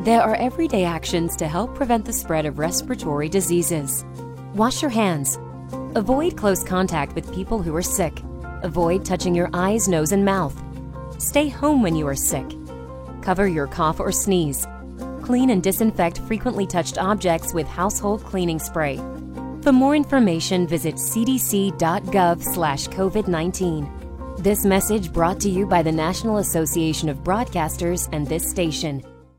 There are everyday actions to help prevent the spread of respiratory diseases. Wash your hands. Avoid close contact with people who are sick. Avoid touching your eyes, nose, and mouth. Stay home when you are sick. Cover your cough or sneeze. Clean and disinfect frequently touched objects with household cleaning spray. For more information, visit cdc.gov/COVID-19. This message brought to you by the National Association of Broadcasters and this station.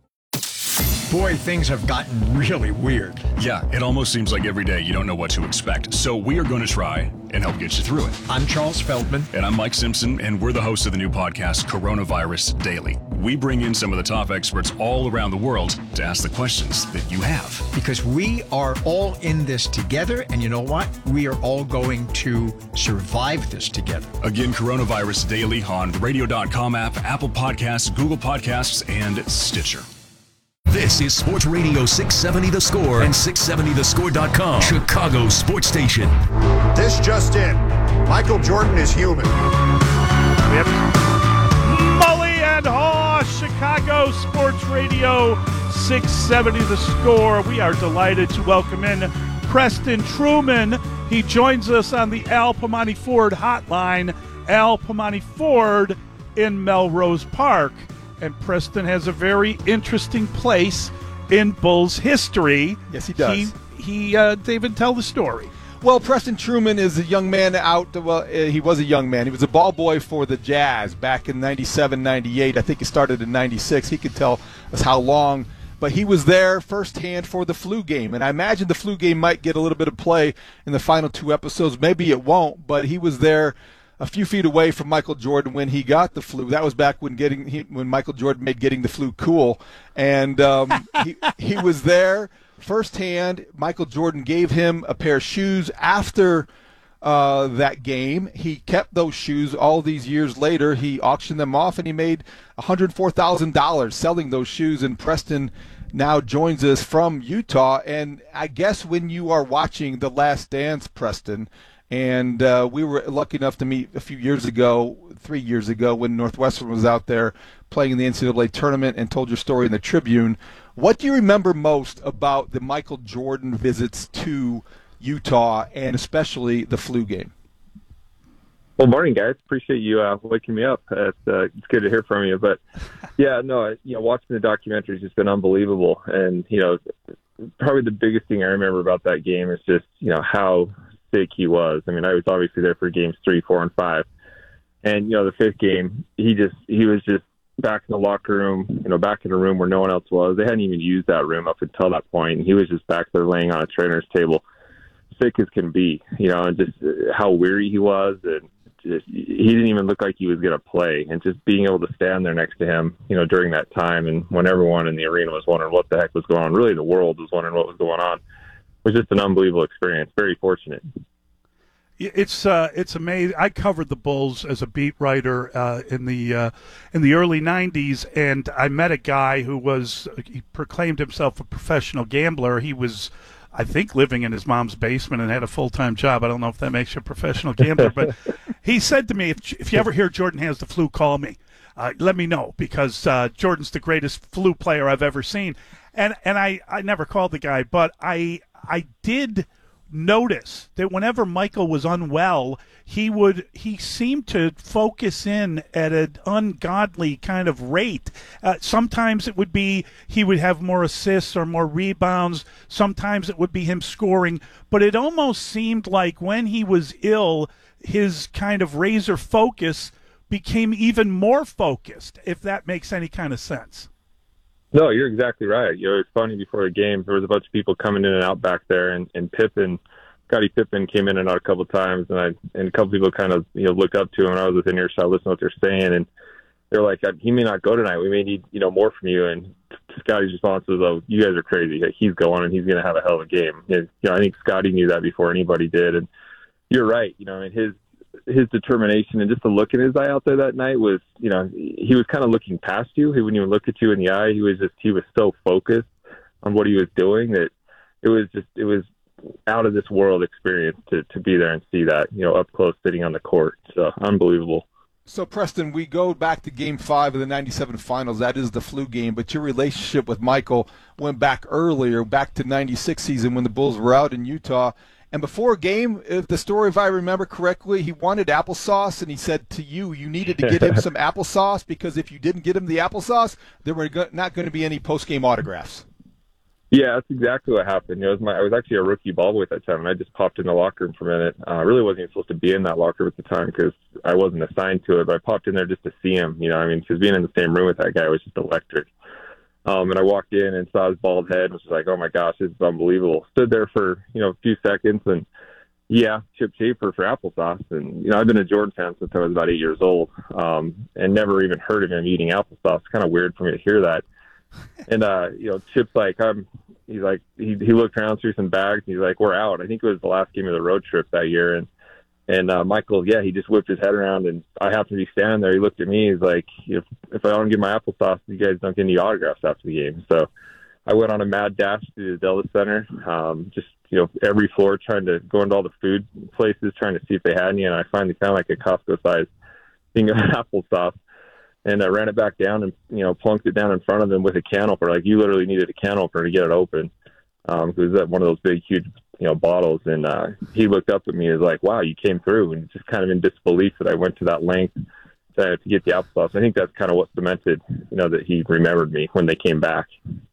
Boy, things have gotten really weird. Yeah, it almost seems like every day you don't know what to expect. So we are going to try and help get you through it. I'm Charles Feldman. And I'm Mike Simpson, and we're the hosts of the new podcast, Coronavirus Daily. We bring in some of the top experts all around the world to ask the questions that you have. Because we are all in this together, and you know what? We are all going to survive this together. Again, Coronavirus Daily on the radio.com app, Apple Podcasts, Google Podcasts, and Stitcher. This is Sports Radio 670 The Score and 670thescore.com, Chicago sports station. This just in. Michael Jordan is human. We have Mully and Haw, Chicago Sports Radio 670 The Score. We are delighted to welcome in Preston Truman. He joins us on the Al Piemonte Ford hotline. Al Piemonte Ford in Melrose Park. And Preston has a very interesting place in Bulls history. Yes, he does. David, tell the story. Well, Preston Truman is a young man he was a young man. He was a ball boy for the Jazz back in 97, 98. I think he started in 96. He could tell us how long. But he was there firsthand for the flu game. And I imagine the flu game might get a little bit of play in the final two episodes. Maybe it won't, but he was there a few feet away from Michael Jordan when he got the flu. That was back when Michael Jordan made getting the flu cool. And he was there firsthand. Michael Jordan gave him a pair of shoes after that game. He kept those shoes all these years later. He auctioned them off, and he made $104,000 selling those shoes. And Preston now joins us from Utah. And I guess when you are watching The Last Dance, Preston, and we were lucky enough to meet a few years ago, 3 years ago, when Northwestern was out there playing in the NCAA tournament and told your story in the Tribune. What do you remember most about the Michael Jordan visits to Utah, and especially the flu game? Well, morning, guys. Appreciate you waking me up. It's good to hear from you. But, watching the documentary has just been unbelievable. And, probably the biggest thing I remember about that game is just, how sick he was. I mean, I was obviously there for games 3, 4, and 5. And, the fifth game, he was just back in the locker room, back in a room where no one else was. They hadn't even used that room up until that point. And he was just back there laying on a trainer's table, sick as can be, and just how weary he was. And just, he didn't even look like he was going to play. And just being able to stand there next to him, during that time, and when everyone in the arena was wondering what the heck was going on, really the world was wondering what was going on, it was just an unbelievable experience. Very fortunate. It's amazing. I covered the Bulls as a beat writer in the early '90s, and I met a guy he proclaimed himself a professional gambler. He was, I think, living in his mom's basement and had a full-time job. I don't know if that makes you a professional gambler, but he said to me, if you ever hear Jordan has the flu, call me. Let me know, because Jordan's the greatest flu player I've ever seen. And I never called the guy, but I did notice that whenever Michael was unwell, he seemed to focus in at an ungodly kind of rate. Sometimes it would be he would have more assists or more rebounds. Sometimes it would be him scoring. But it almost seemed like when he was ill, his kind of razor focus became even more focused, if that makes any kind of sense. No, you're exactly right. It's funny, before the game, there was a bunch of people coming in and out back there, and Scottie Pippen came in and out a couple of times, and a couple people kind of look up to him. And I was within earshot, listening to what they're saying, and they're like, "He may not go tonight. We may need more from you." And Scottie's response was, "Oh, you guys are crazy. He's going, and he's going to have a hell of a game." And, I think Scottie knew that before anybody did, and you're right. His determination and just the look in his eye out there that night was, he was kind of looking past you. He wouldn't even look at you in the eye. He was so focused on what he was doing that it was out of this world experience to be there and see that, up close, sitting on the court. So unbelievable. So, Preston, we go back to Game 5 of the 97 finals. That is the flu game, but your relationship with Michael went back earlier, back to 96 season when the Bulls were out in Utah. And before a game, if the story, if I remember correctly, he wanted applesauce, and he said to you, you needed to get him some applesauce because if you didn't get him the applesauce, there were not going to be any post-game autographs. Yeah, that's exactly what happened. I was actually a rookie ball boy at that time, and I just popped in the locker room for a minute. I really wasn't even supposed to be in that locker room at the time because I wasn't assigned to it, but I popped in there just to see him. Because being in the same room with that guy was just electric. And I walked in and saw his bald head and was like, oh my gosh, this is unbelievable. Stood there for, a few seconds and yeah, Chip Schaefer for applesauce. And, I've been a Jordan fan since I was about 8 years old, and never even heard of him eating applesauce. It's kind of weird for me to hear that. And, Chip's like, he looked around through some bags and he's like, we're out. I think it was the last game of the road trip that year. And Michael, he just whipped his head around, and I happened to be standing there. He looked at me. He's like, if I don't get my applesauce, you guys don't get any autographs after the game. So I went on a mad dash to the Dulles Center, every floor trying to go into all the food places, trying to see if they had any. And I finally found like a Costco-sized thing of applesauce. And I ran it back down and, plunked it down in front of him with a can opener. Like, you literally needed a can opener to get it open. It was one of those big, huge, bottles. And he looked up at me and was like, wow, you came through. And just kind of in disbelief that I went to that length to get the applesauce. I think that's kind of what cemented, that he remembered me when they came back.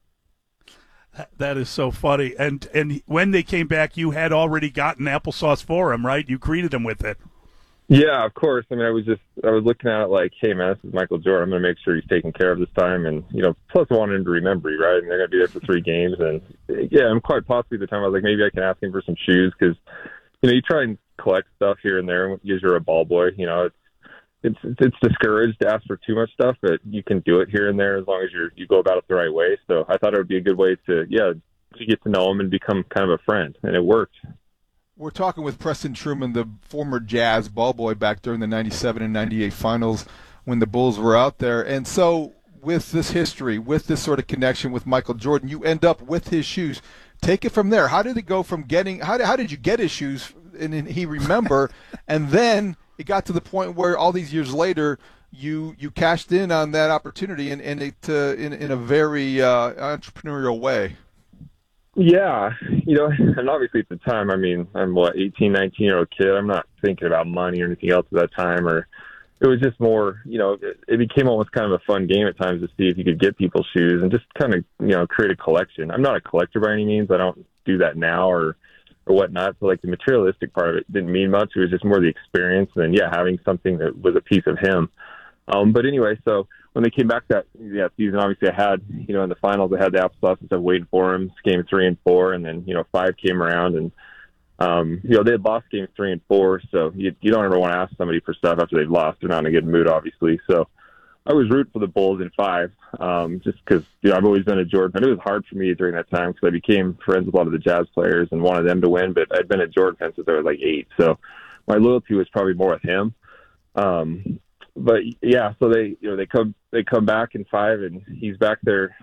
That is so funny. And when they came back, you had already gotten applesauce for him, right? You greeted him with it. Yeah, of course. I mean, I was looking at it like, hey, man, this is Michael Jordan. I'm going to make sure he's taken care of this time. And, plus I wanted him to remember you, right? And they're going to be there for 3 games. And, yeah, I'm quite possibly at the time I was like, maybe I can ask him for some shoes because, you try and collect stuff here and there because you're a ball boy. It's discouraged to ask for too much stuff, but you can do it here and there as long as you go about it the right way. So I thought it would be a good way to get to know him and become kind of a friend. And it worked. We're talking with Preston Truman, the former Jazz ball boy back during the 97 and 98 finals when the Bulls were out there. And so with this history, with this sort of connection with Michael Jordan, you end up with his shoes. Take it from there. How did it go from how did you get his shoes and he remember, and then it got to the point where all these years later you cashed in on that opportunity in a very entrepreneurial way. Yeah, and obviously at the time, I mean, I'm 18, 19-year-old kid. I'm not thinking about money or anything else at that time, or it was just more, it became almost kind of a fun game at times to see if you could get people's shoes and just kind of, create a collection. I'm not a collector by any means. I don't do that now or whatnot. So like the materialistic part of it didn't mean much. It was just more the experience and having something that was a piece of him. But anyway, so when they came back that season, obviously I had, in the finals, I had the applesauce and stuff waiting for him. It's game 3 and 4, and then, 5 came around, and, they had lost games 3 and 4, so you don't ever want to ask somebody for stuff after they've lost. They're not in a good mood, obviously. So I was rooting for the Bulls in 5, just because, I've always been a Jordan fan. It was hard for me during that time because I became friends with a lot of the Jazz players and wanted them to win, but I'd been a Jordan fan since I was like 8, so my loyalty was probably more with him. But yeah, so they come back in 5, and he's back there,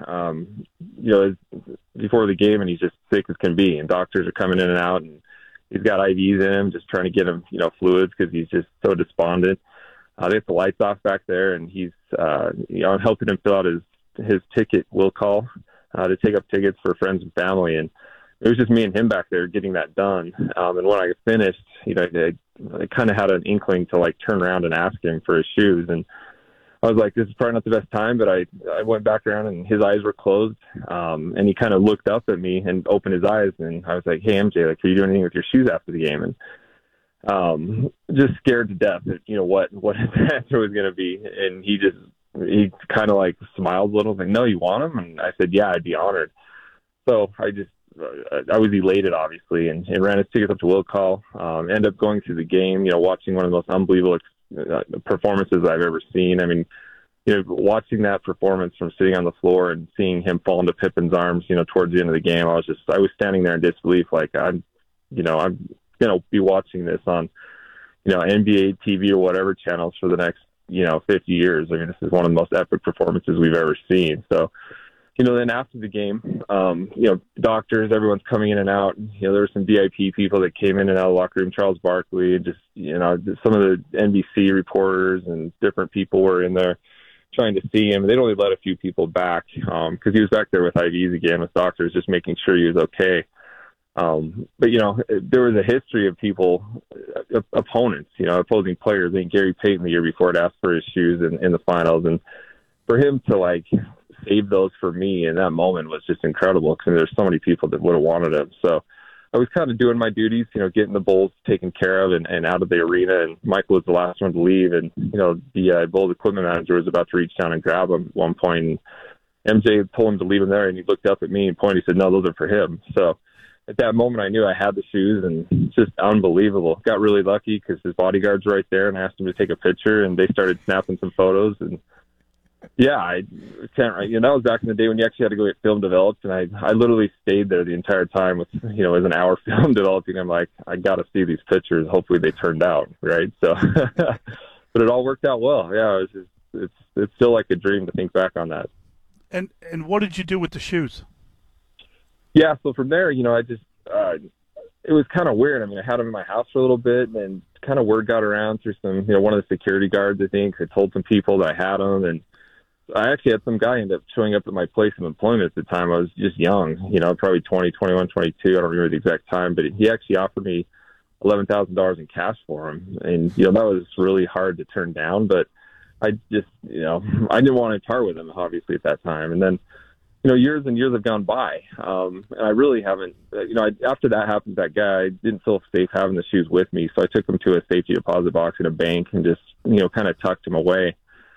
before the game, and he's just sick as can be, and doctors are coming in and out, and he's got IVs in him, just trying to get him, fluids because he's just so despondent. They have the lights off back there, and he's, I'm helping him fill out his ticket will call to take up tickets for friends and family, and it was just me and him back there getting that done. And when I finished, I kind of had an inkling to like turn around and ask him for his shoes. And I was like, this is probably not the best time, but I went back around and his eyes were closed. And he kind of looked up at me and opened his eyes. And I was like, hey, MJ, like, are you doing anything with your shoes after the game? And just scared to death that, what his answer was going to be. And he kind of like smiled a little, like, no, you want them? And I said, yeah, I'd be honored. So I was elated, obviously, and ran his tickets up to will call. Ended up going through the game, watching one of the most unbelievable performances I've ever seen. I mean, watching that performance from sitting on the floor and seeing him fall into Pippen's arms, towards the end of the game, I was standing there in disbelief, like I'm going to be watching this on, NBA TV or whatever channels for the next, 50 years. I mean, this is one of the most epic performances we've ever seen. So then after the game, doctors, everyone's coming in and out. There were some VIP people that came in and out of the locker room, Charles Barkley, and just, some of the NBC reporters and different people were in there trying to see him. They'd only let a few people back because he was back there with IVs again, with doctors just making sure he was okay. But, there was a history of people, opponents, opposing players. I think Gary Payton the year before had asked for his shoes in the finals. And for him to, save those for me in that moment was just incredible because there's so many people that would have wanted him. So I was kind of doing my duties, getting the Bulls taken care of and out of the arena. And Michael was the last one to leave. And, the Bulls equipment manager was about to reach down and grab him at one point. And MJ told him to leave him there. And he looked up at me and pointed. He said, no, those are for him. So at that moment, I knew I had the shoes, and it's just unbelievable. Got really lucky because his bodyguard's right there, and I asked him to take a picture, and they started snapping some photos. And yeah, I can't. That was back in the day when you actually had to go get film developed, and I literally stayed there the entire time with, it was an hour film developing. I'm like, I got to see these pictures. Hopefully they turned out right. So, but it all worked out well. Yeah, it's still like a dream to think back on that. And what did you do with the shoes? Yeah, so from there, I just it was kind of weird. I mean, I had them in my house for a little bit, and then kind of word got around through some, one of the security guards, I think. I told some people that I had them, and I actually had some guy end up showing up at my place of employment at the time. I was just young, probably 20, 21, 22. I don't remember the exact time, but he actually offered me $11,000 in cash for them. And, that was really hard to turn down, but I just, I didn't want to part with him, obviously, at that time. And then, years and years have gone by. And I really haven't, after that happened, that guy didn't feel safe having the shoes with me. So I took him to a safety deposit box in a bank and just, kind of tucked him away.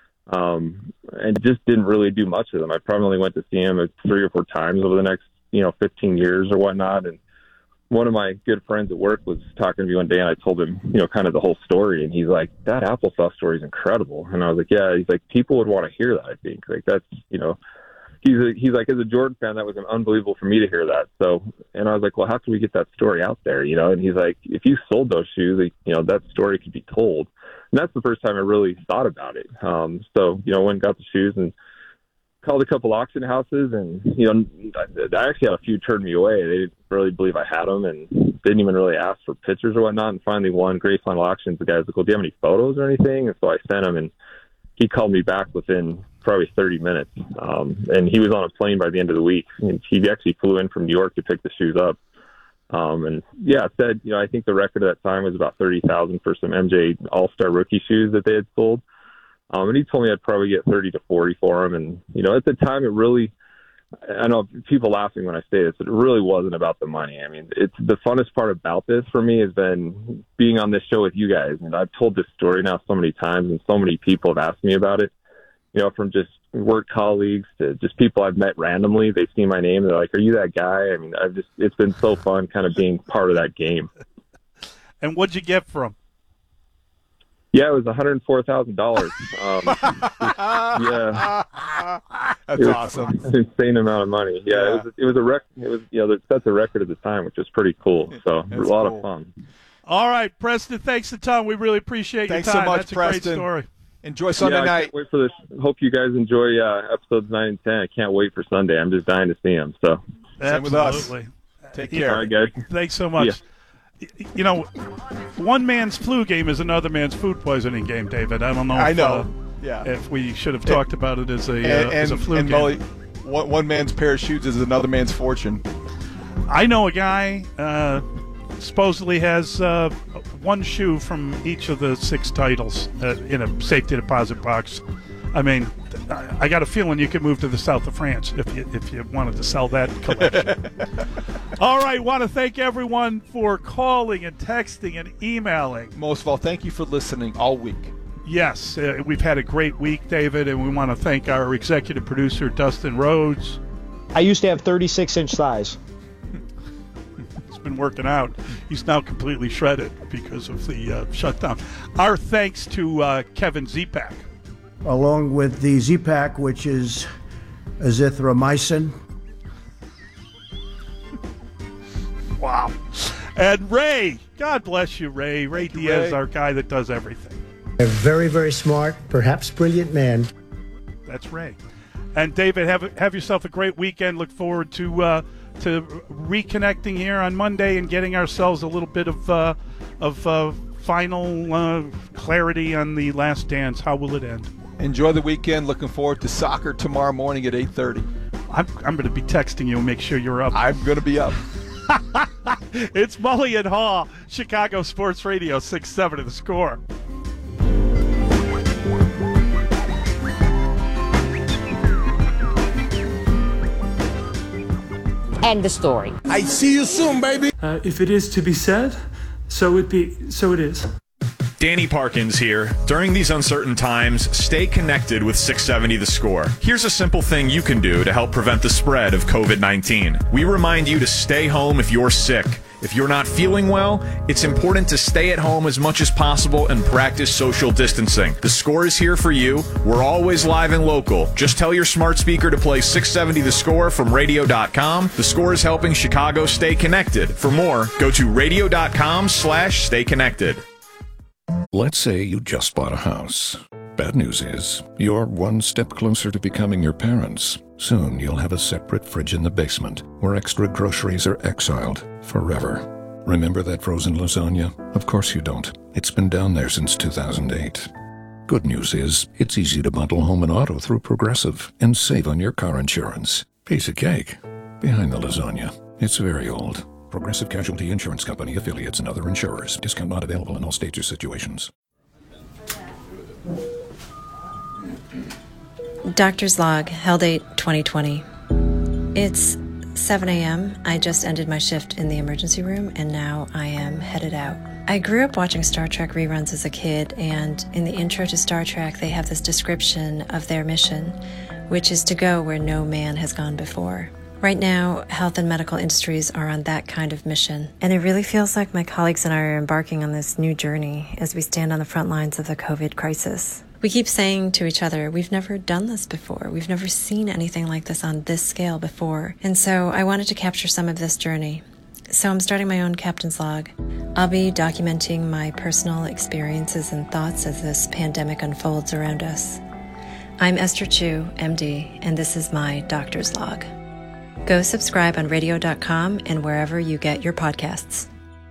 And just didn't really do much with him. I probably only went to see him 3 or 4 times over the next, 15 years or whatnot. And one of my good friends at work was talking to me one day, and I told him, kind of the whole story. And he's like, that applesauce story is incredible. And I was like, yeah. He's like, people would want to hear that, I think. Like, that's, he's like, as a Jordan fan, that was unbelievable for me to hear that. So, and I was like, well, how can we get that story out there? And he's like, if you sold those shoes, that story could be told. And that's the first time I really thought about it. So, went and got the shoes and called a couple auction houses, and, I actually had a few turn me away. They didn't really believe I had them and didn't even really ask for pictures or whatnot. And finally one, Gray Flannel Auctions, the guy was like, well, do you have any photos or anything? And so I sent him, and he called me back within probably 30 minutes. And he was on a plane by the end of the week. And he actually flew in from New York to pick the shoes up. And yeah, it said, I think the record at that time was about $30,000 for some MJ All-Star rookie shoes that they had sold. And he told me I'd probably get 30 to 40 for them. And, at the time, it really, I know people laughing when I say this, but it really wasn't about the money. I mean, it's the funnest part about this for me has been being on this show with you guys. And I've told this story now so many times, and so many people have asked me about it, from just work colleagues to just people I've met randomly. They've seen my name. They're like, are you that guy? I mean, it's been so fun kind of being part of that game. And what'd you get from? Yeah, it was $104,000. Yeah, that's awesome. An insane amount of money. Yeah, it was a record. It was that's a record at the time, which was pretty cool. So that's a lot of fun. All right, Preston. Thanks a ton. We really appreciate your time. Thanks so much, that's Preston. A great story. Enjoy Sunday night. I can't wait for this. Hope you guys enjoy episodes 9 and 10. I can't wait for Sunday. I'm just dying to see them. So same with us. Take care. All right, guys. Thanks so much. Yeah. One man's flu game is another man's food poisoning game, David. I don't know if we should have talked about it as a flu game. Molly, one man's pair of shoes is another man's fortune. I know a guy supposedly has one shoe from each of the 6 titles in a safety deposit box. I mean, I got a feeling you could move to the south of France if you wanted to sell that collection. All right, want to thank everyone for calling and texting and emailing. Most of all, thank you for listening all week. Yes, we've had a great week, David, and we want to thank our executive producer, Dustin Rhodes. I used to have 36-inch thighs. He's been working out. He's now completely shredded because of the shutdown. Our thanks to Kevin Zipak. Along with the Z-Pak, which is azithromycin. Wow. And Ray, God bless you, Ray. Ray Diaz, our guy that does everything. A very, very smart, perhaps brilliant man. That's Ray. And David, have yourself a great weekend. Look forward to reconnecting here on Monday and getting ourselves a little bit of final clarity on The Last Dance. How will it end? Enjoy the weekend. Looking forward to soccer tomorrow morning at 8:30. I'm going to be texting you and make sure you're up. I'm going to be up. It's Mully and Haw, Chicago Sports Radio 670 The Score. End the story. I see you soon, baby. If it is to be said, so it is. Danny Parkins here. During these uncertain times, stay connected with 670 The Score. Here's a simple thing you can do to help prevent the spread of COVID-19. We remind you to stay home if you're sick. If you're not feeling well, it's important to stay at home as much as possible and practice social distancing. The Score is here for you. We're always live and local. Just tell your smart speaker to play 670 The Score from radio.com. The Score is helping Chicago stay connected. For more, go to radio.com/stay connected. Let's say you just bought a house. Bad news is, you're one step closer to becoming your parents. Soon you'll have a separate fridge in the basement, where extra groceries are exiled forever. Remember that frozen lasagna? Of course you don't. It's been down there since 2008. Good news is, it's easy to bundle home and auto through Progressive and save on your car insurance. Piece of cake. Behind the lasagna, it's very old. Progressive Casualty Insurance Company, affiliates, and other insurers. Discount not available in all states or situations. Doctor's log, hell date 2020. It's 7 a.m. I just ended my shift in the emergency room, and now I am headed out. I grew up watching Star Trek reruns as a kid, and in the intro to Star Trek, they have this description of their mission, which is to go where no man has gone before. Right now, health and medical industries are on that kind of mission, and it really feels like my colleagues and I are embarking on this new journey as we stand on the front lines of the COVID crisis. We keep saying to each other, we've never done this before. We've never seen anything like this on this scale before. And so I wanted to capture some of this journey. So I'm starting my own captain's log. I'll be documenting my personal experiences and thoughts as this pandemic unfolds around us. I'm Esther Chu, MD, and this is my doctor's log. Go subscribe on radio.com and wherever you get your podcasts.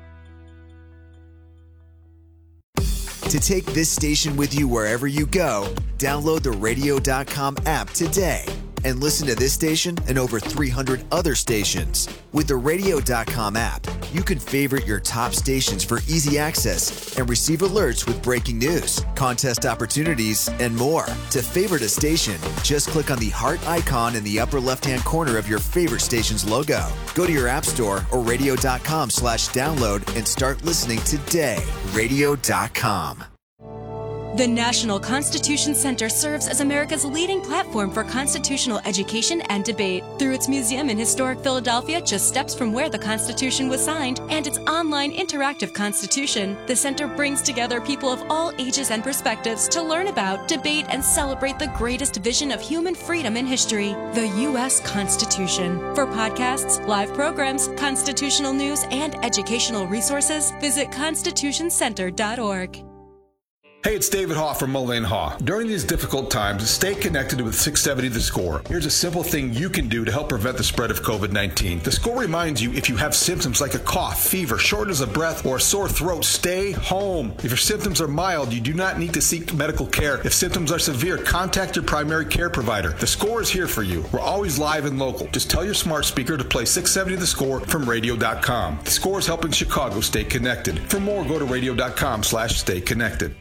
To take this station with you wherever you go, download the radio.com app today and listen to this station and over 300 other stations. With the radio.com app, you can favorite your top stations for easy access and receive alerts with breaking news, contest opportunities, and more. To favorite a station, just click on the heart icon in the upper left-hand corner of your favorite station's logo. Go to your app store or radio.com/download and start listening today. Radio.com. The National Constitution Center serves as America's leading platform for constitutional education and debate. Through its museum in historic Philadelphia, just steps from where the Constitution was signed, and its online interactive Constitution, the center brings together people of all ages and perspectives to learn about, debate, and celebrate the greatest vision of human freedom in history, the U.S. Constitution. For podcasts, live programs, constitutional news, and educational resources, visit constitutioncenter.org. Hey, it's David Haw from Mully & Haw. During these difficult times, stay connected with 670 The Score. Here's a simple thing you can do to help prevent the spread of COVID-19. The Score reminds you if you have symptoms like a cough, fever, shortness of breath, or a sore throat, stay home. If your symptoms are mild, you do not need to seek medical care. If symptoms are severe, contact your primary care provider. The Score is here for you. We're always live and local. Just tell your smart speaker to play 670 The Score from radio.com. The Score is helping Chicago stay connected. For more, go to radio.com/stay connected.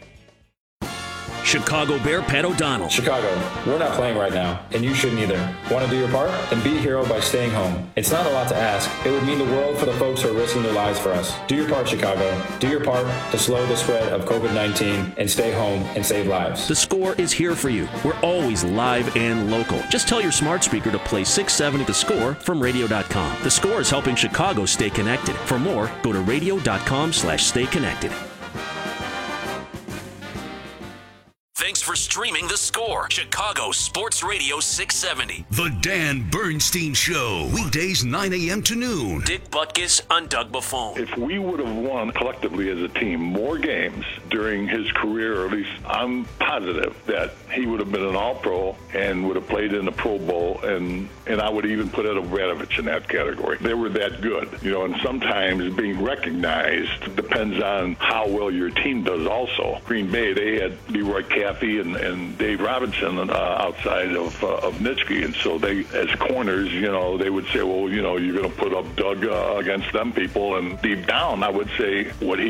Chicago Bear Pat O'Donnell. Chicago, we're not playing right now, and you shouldn't either. Want to do your part? Then be a hero by staying home. It's not a lot to ask. It would mean the world for the folks who are risking their lives for us. Do your part, Chicago. Do your part to slow the spread of COVID-19 and stay home and save lives. The Score is here for you. We're always live and local. Just tell your smart speaker to play 670 The Score from radio.com. The Score is helping Chicago stay connected. For more, go to radio.com/stay connected. Thanks Thanks for streaming The Score, Chicago Sports Radio 670. The Dan Bernstein Show, weekdays 9 a.m. to noon. Dick Butkus on Doug Buffone. If we would have won collectively as a team more games during his career, or at least I'm positive that he would have been an All-Pro and would have played in the Pro Bowl, and I would even put Edo Bradovich in that category. They were that good, and sometimes being recognized depends on how well your team does also. Green Bay, they had Leroy Caffey and Dave Robinson outside of Nitschke, and so they, as corners, they would say, well, you're going to put up Doug against them people, and deep down, I would say what he